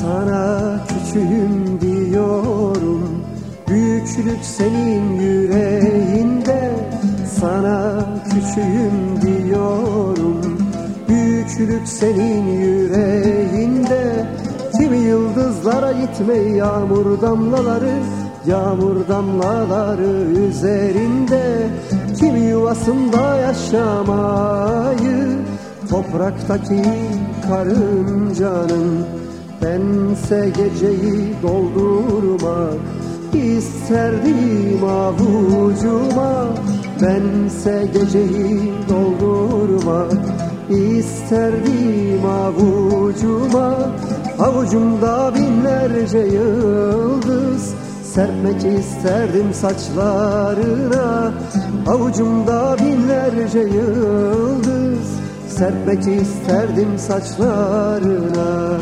Sana küçüğüm diyorum, büyüklük senin yüreğinde. Sana küçüğüm diyorum, büyüklük senin yüreğinde. Kimi yıldızlara gitmeyi, yağmur damlaları, yağmur damlaları üzerinde. Kimi yuvasında yaşamayı, topraktaki karıncanın. Bense geceyi doldurmak isterdim avucuma. Bense geceyi doldurmak isterdim avucuma. Avucumda binlerce yıldız serpmek isterdim saçlarına. Avucumda binlerce yıldız serpmek isterdim saçlarına.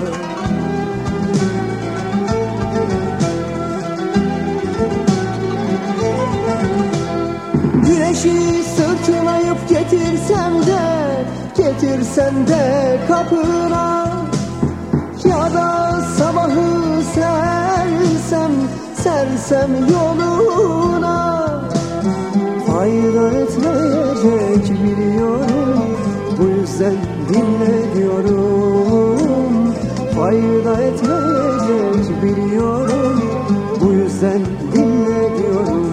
Güneşi sırtlayıp getirsem de kapına, ya da sabahı sersem yoluna. Fayda etmeyecek biliyorum, bu yüzden dinle diyorum. Fayda etmeyecek biliyorum, bu yüzden dinle diyorum.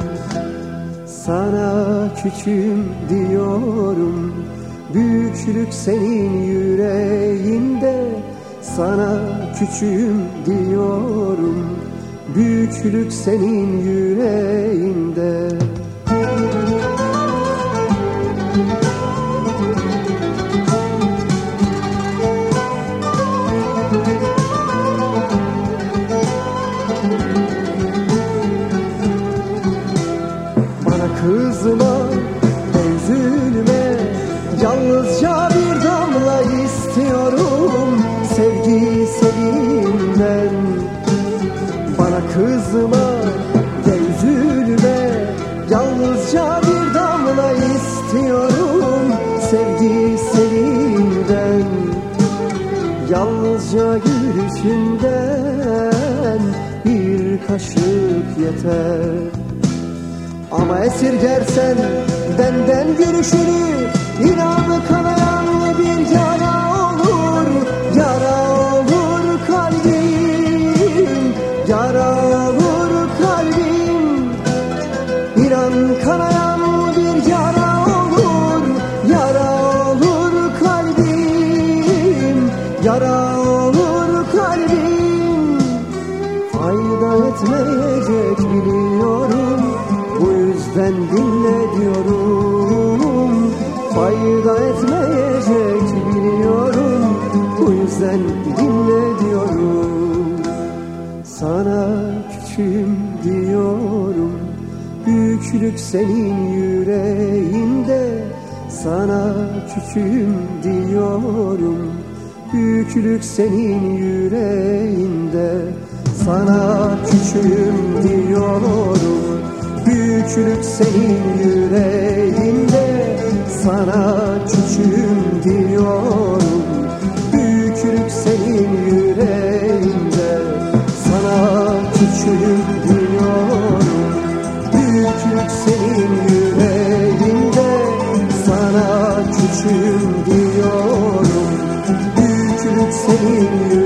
Sana küçüğüm diyorum, büyüklük senin yüreğinde. Sana küçüğüm diyorum, büyüklük senin yüreğinde. Kızma ve üzülme, yalnızca bir damla istiyorum sevgi seninden. Bana kızma ve üzülme, yalnızca bir damla istiyorum sevgi seninden. Yalnızca gülüşünden bir kaşık yeter. Ama esirgersen benden gülüşünü, inan kanayan bir yara olur. Yara olur kalbim, yara olur kalbim. İnan kanayan bir yara olur. Yara olur kalbim, yara olur kalbim. Fayda etmeyecek biliyorum, bu yüzden dinle diyorum. Fayda etmeyecek biliyorum, bu yüzden dinle diyorum. Sana küçüğüm diyorum, büyüklük senin yüreğinde. Sana küçüğüm diyorum, büyüklük senin yüreğinde. Sana küçüğüm diyorum, büyüklük senin yüreğinde. Sana küçüğüm diyorum, büyüklük senin yüreğinde. Sana küçüğüm diyorum, büyüklük senin yüreğinde. Sana küçüğüm diyorum, büyüklük senin yüreğinde.